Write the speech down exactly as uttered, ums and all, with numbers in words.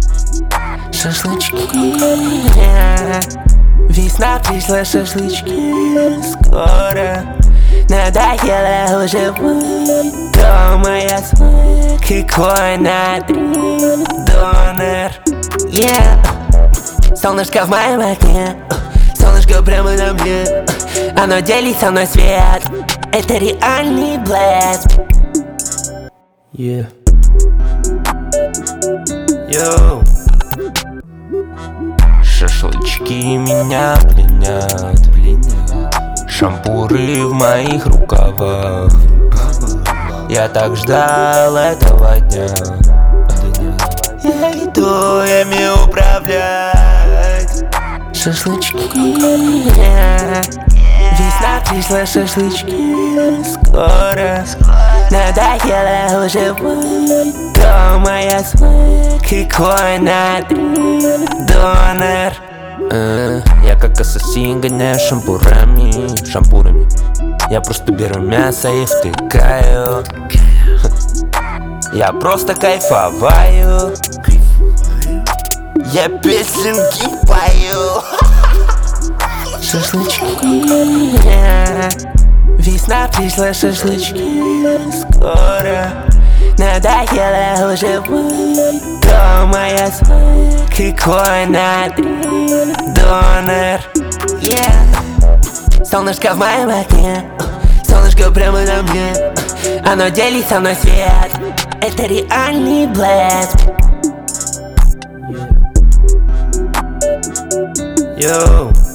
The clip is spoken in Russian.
Шашлычки, весна пришла, шашлычки. Скоро надоело уже быть дома, я свой. Какой надрив, донор, yeah. Солнышко в моем окне, солнышко прямо на мне. Оно делит со мной свет, это реальный блеск. Yeah. Йоу. Шашлычки меня пленят, шампуры в моих рукавах. Я так ждал этого дня. Я иду ими управлять. Шашлычки, весна пришла, шашлычки. Скоро надоело уже быть дома, я свой. Какой надрив, донор. Uh, я как ассасин гоняю шампурами, шампурами. Я просто беру мясо и втыкаю. Я просто кайфоваю. Я песенки пою. Шашлычки, весна пришла, шашлычки. Скоро надоело уже быть дома, я свой. Какой надрив, донор, yeah. Солнышко в моем окне, солнышко прямо на мне. Оно делит со мной свет, это реальный блеск. Йоу.